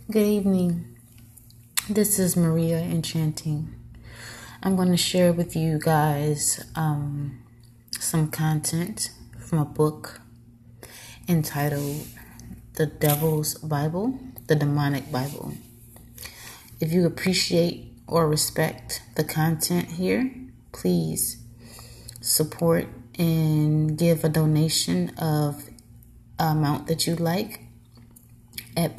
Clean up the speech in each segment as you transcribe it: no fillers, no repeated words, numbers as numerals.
Good evening. This is Maria Enchanting. I'm going to share with you guys some content from a book entitled The Devil's Bible, The Demonic Bible. If you appreciate or respect the content here, please support and give a donation of amount that you like at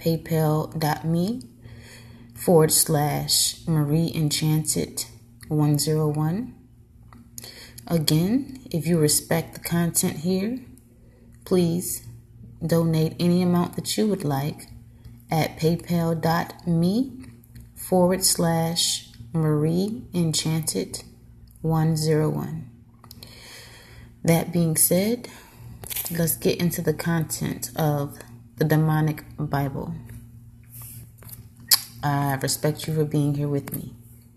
paypal.me/Marie Enchanted 101. Again, if you respect the content here, please donate any amount that you would like at paypal.me/Marie Enchanted 101. That being said, let's get into the content of the Demonic Bible. I respect you for being here with me.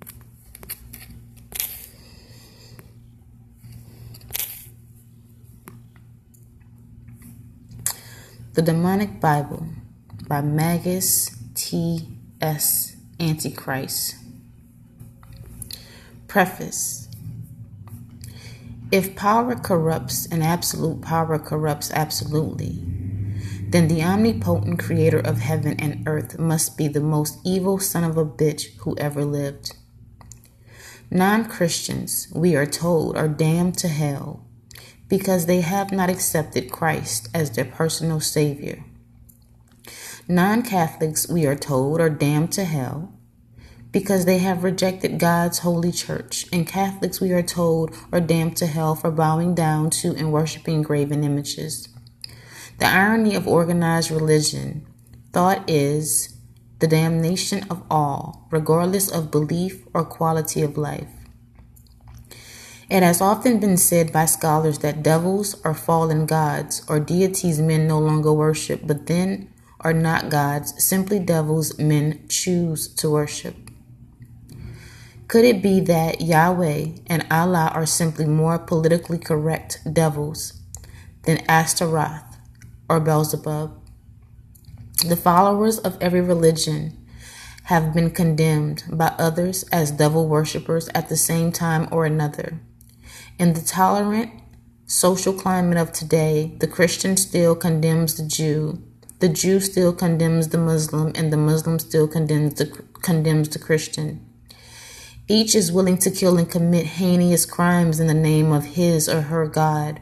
The Demonic Bible by Magus T.S. Antichrist. Preface. If power corrupts and absolute power corrupts absolutely, then the omnipotent creator of heaven and earth must be the most evil son of a bitch who ever lived. Non-Christians, we are told, are damned to hell because they have not accepted Christ as their personal savior. Non-Catholics, we are told, are damned to hell because they have rejected God's holy church. And Catholics, we are told, are damned to hell for bowing down to and worshiping graven images. The irony of organized religion thought is the damnation of all, regardless of belief or quality of life. It has often been said by scholars that devils are fallen gods or deities men no longer worship, but then are not gods, simply devils men choose to worship. Could it be that Yahweh and Allah are simply more politically correct devils than Astaroth or Beelzebub? The followers of every religion have been condemned by others as devil worshippers at the same time or another. In the tolerant social climate of today, the Christian still condemns the Jew still condemns the Muslim, and the Muslim still condemns the Christian. Each is willing to kill and commit heinous crimes in the name of his or her God.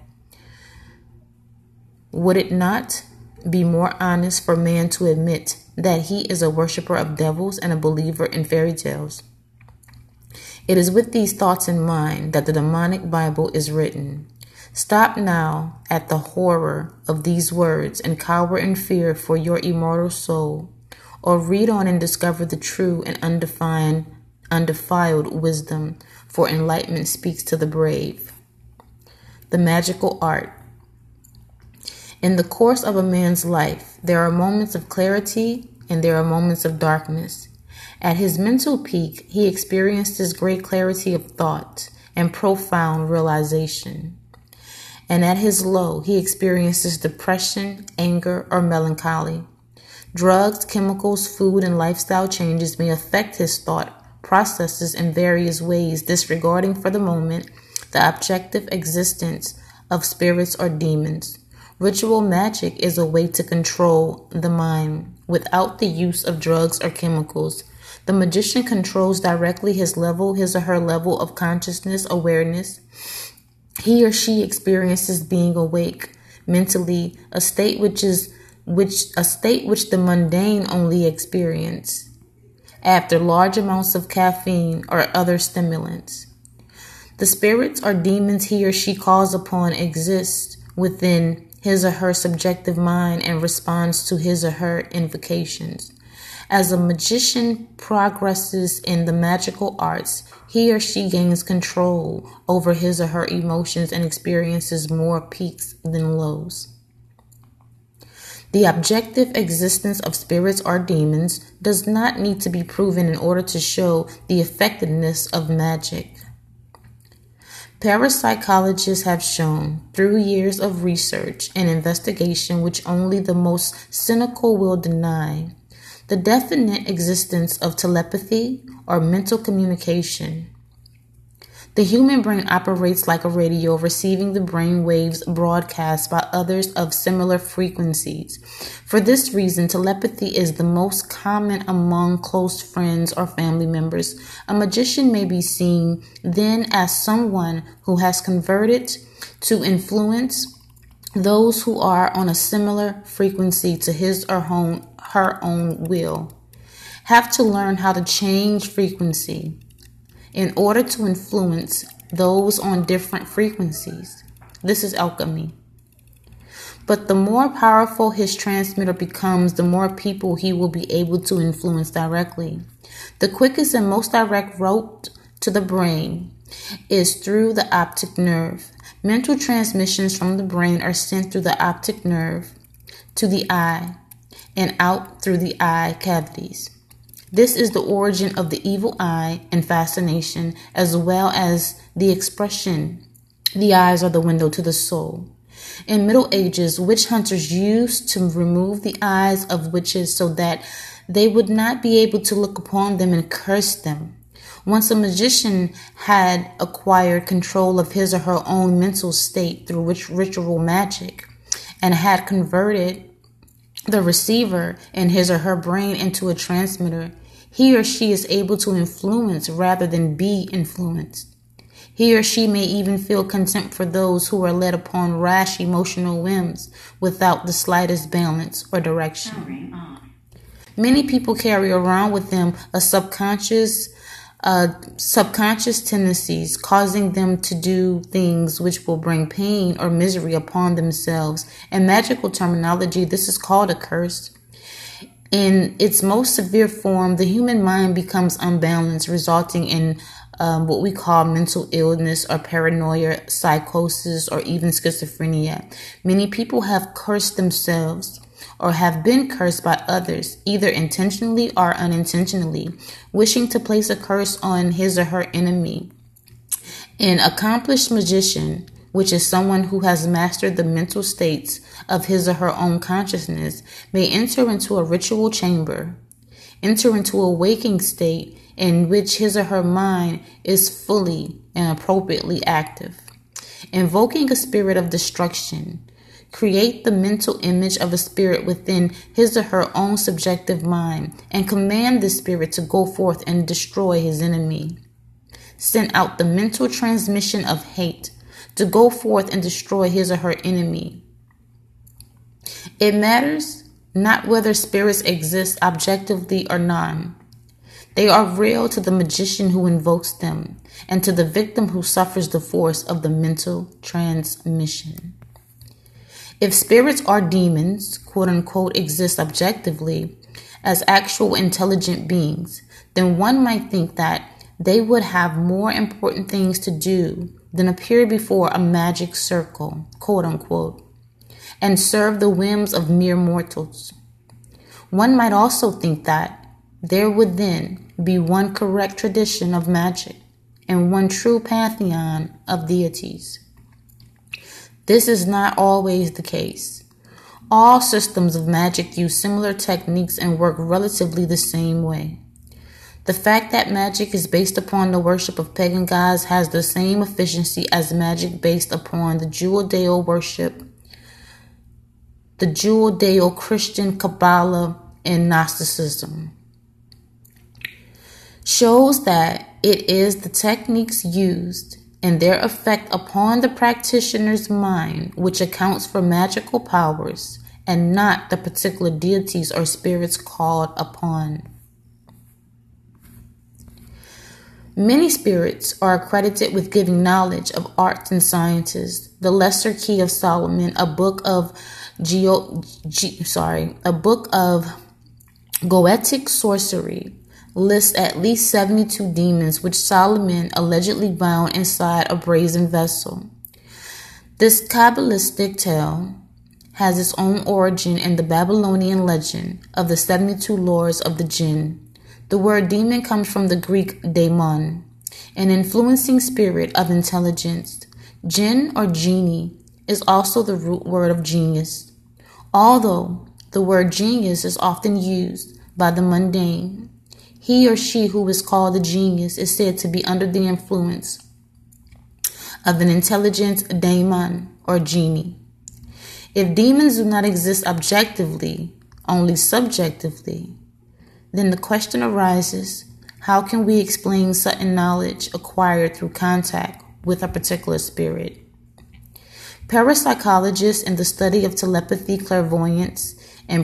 Would it not be more honest for man to admit that he is a worshiper of devils and a believer in fairy tales? It is with these thoughts in mind that the Demonic Bible is written. Stop now at the horror of these words and cower in fear for your immortal soul, or read on and discover the true and undefiled wisdom, for enlightenment speaks to the brave. The magical art. In the course of a man's life, there are moments of clarity and there are moments of darkness. At his mental peak, he experiences great clarity of thought and profound realization. And at his low, he experiences depression, anger, or melancholy. Drugs, chemicals, food, and lifestyle changes may affect his thought processes in various ways, disregarding for the moment the objective existence of spirits or demons. Ritual magic is a way to control the mind without the use of drugs or chemicals. The magician controls directly his or her level of consciousness awareness. He or she experiences being awake mentally, a state which the mundane only experience after large amounts of caffeine or other stimulants. The spirits or demons he or she calls upon exist within his or her subjective mind and responds to his or her invocations. As a magician progresses in the magical arts, he or she gains control over his or her emotions and experiences more peaks than lows. The objective existence of spirits or demons does not need to be proven in order to show the effectiveness of magic. Parapsychologists have shown, through years of research and investigation which only the most cynical will deny, the definite existence of telepathy or mental communication. The human brain operates like a radio, receiving the brain waves broadcast by others of similar frequencies. For this reason, telepathy is the most common among close friends or family members. A magician may be seen then as someone who has converted to influence those who are on a similar frequency to his or her own will. Have to learn how to change frequency in order to influence those on different frequencies. This is alchemy. But the more powerful his transmitter becomes, the more people he will be able to influence directly. The quickest and most direct route to the brain is through the optic nerve. Mental transmissions from the brain are sent through the optic nerve to the eye and out through the eye cavities. This is the origin of the evil eye and fascination, as well as the expression, the eyes are the window to the soul. In Middle Ages, witch hunters used to remove the eyes of witches so that they would not be able to look upon them and curse them. Once a magician had acquired control of his or her own mental state through ritual magic and had converted the receiver in his or her brain into a transmitter, he or she is able to influence rather than be influenced. He or she may even feel contempt for those who are led upon rash emotional whims without the slightest balance or direction. Many people carry around with them a subconscious tendencies, causing them to do things which will bring pain or misery upon themselves. In magical terminology, this is called a curse. In its most severe form, the human mind becomes unbalanced, resulting in what we call mental illness or paranoia, psychosis, or even schizophrenia. Many people have cursed themselves or have been cursed by others, either intentionally or unintentionally, wishing to place a curse on his or her enemy. An accomplished magician, which is someone who has mastered the mental states of his or her own consciousness, may enter into a ritual chamber, enter into a waking state in which his or her mind is fully and appropriately active, invoking a spirit of destruction, create the mental image of a spirit within his or her own subjective mind, and command the spirit to go forth and destroy his enemy. Send out the mental transmission of hate to go forth and destroy his or her enemy. It matters not whether spirits exist objectively or not. They are real to the magician who invokes them and to the victim who suffers the force of the mental transmission. If spirits or demons, quote unquote, exist objectively as actual intelligent beings, then one might think that they would have more important things to do than appear before a magic circle, quote unquote, and serve the whims of mere mortals. One might also think that there would then be one correct tradition of magic and one true pantheon of deities. This is not always the case. All systems of magic use similar techniques and work relatively the same way. The fact that magic is based upon the worship of pagan gods has the same efficiency as magic based upon the Judeo worship, the Judeo-Christian Kabbalah, and Gnosticism. Shows that it is the techniques used and their effect upon the practitioner's mind which accounts for magical powers and not the particular deities or spirits called upon. Many spirits are accredited with giving knowledge of arts and sciences. The Lesser Key of Solomon, a book of Goetic sorcery, lists at least 72 demons which Solomon allegedly bound inside a brazen vessel. This Kabbalistic tale has its own origin in the Babylonian legend of the 72 lords of the jinn. The word demon comes from the Greek daemon, an influencing spirit of intelligence. Jinn or genie is also the root word of genius. Although the word genius is often used by the mundane. He or she who is called a genius is said to be under the influence of an intelligent daemon or genie. If demons do not exist objectively, only subjectively, then the question arises, how can we explain certain knowledge acquired through contact with a particular spirit? Parapsychologists in the study of telepathy, clairvoyance, and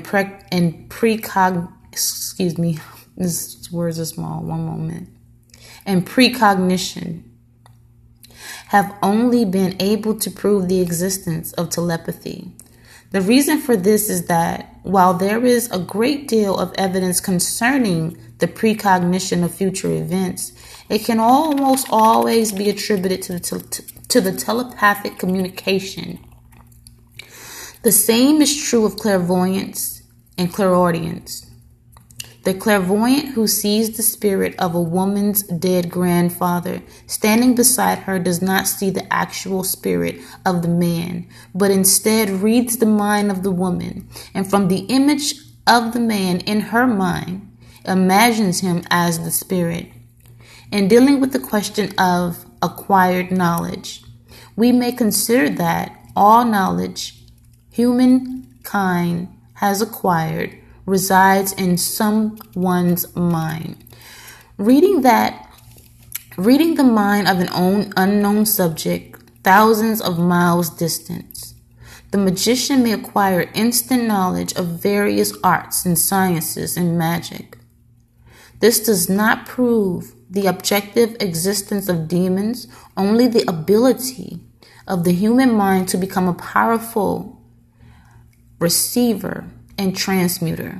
these words are small, one moment, and precognition have only been able to prove the existence of telepathy. The reason for this is that while there is a great deal of evidence concerning the precognition of future events, it can almost always be attributed to the telepathic communication. The same is true of clairvoyance and clairaudience. The clairvoyant who sees the spirit of a woman's dead grandfather standing beside her does not see the actual spirit of the man, but instead reads the mind of the woman, and from the image of the man in her mind, imagines him as the spirit. In dealing with the question of acquired knowledge, we may consider that all knowledge humankind has acquired resides in someone's mind. Reading the mind of an unknown subject thousands of miles distant, the magician may acquire instant knowledge of various arts and sciences and magic. This does not prove the objective existence of demons, only the ability of the human mind to become a powerful receiver and transmitter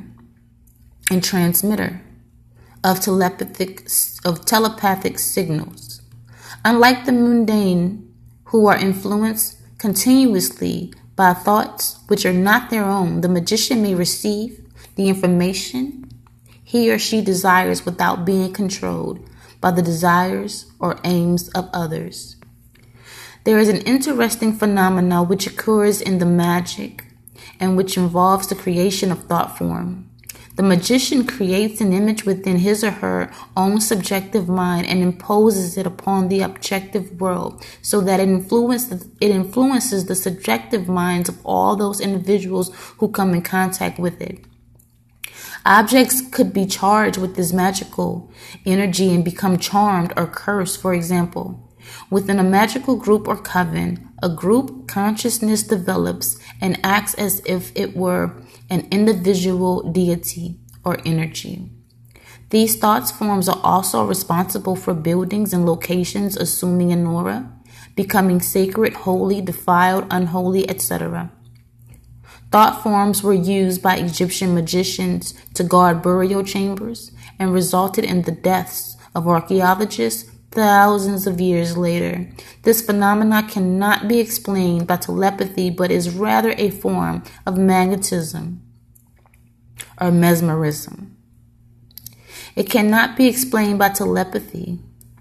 of telepathic signals. Unlike the mundane, who are influenced continuously by thoughts which are not their own, the magician may receive the information he or she desires without being controlled by the desires or aims of others. There is an interesting phenomenon which occurs in the magic and which involves the creation of thought form. The magician creates an image within his or her own subjective mind and imposes it upon the objective world so that it influences the subjective minds of all those individuals who come in contact with it. Objects could be charged with this magical energy and become charmed or cursed. For example, within a magical group or coven, a group consciousness develops and acts as if it were an individual deity or energy. These thought forms are also responsible for buildings and locations assuming an aura, becoming sacred, holy, defiled, unholy, etc. Thought forms were used by Egyptian magicians to guard burial chambers and resulted in the deaths of archaeologists thousands of years later. This phenomenon cannot be explained by telepathy, but is rather a form of magnetism or mesmerism. It cannot be explained by telepathy,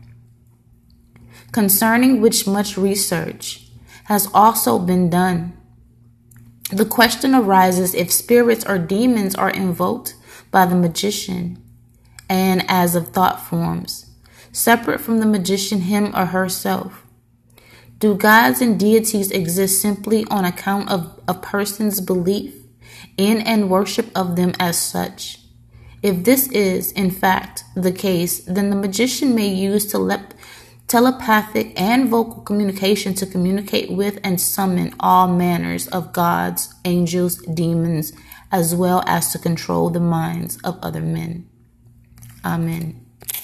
concerning which much research has also been done. The question arises if spirits or demons are invoked by the magician and as of thought forms, separate from the magician him or herself. Do gods and deities exist simply on account of a person's belief in and worship of them as such? If this is, in fact, the case, then the magician may use telepathic and vocal communication to communicate with and summon all manners of gods, angels, demons, as well as to control the minds of other men. Amen.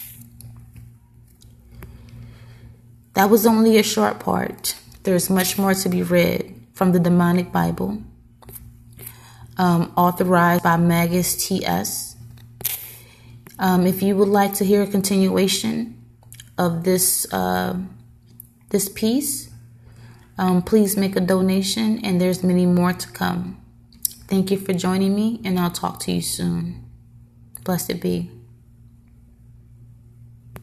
That was only a short part. There's much more to be read from the Demonic Bible, authorized by Magus T.S. If you would like to hear a continuation of this piece, please make a donation, and there's many more to come. Thank you for joining me, and I'll talk to you soon. Blessed be.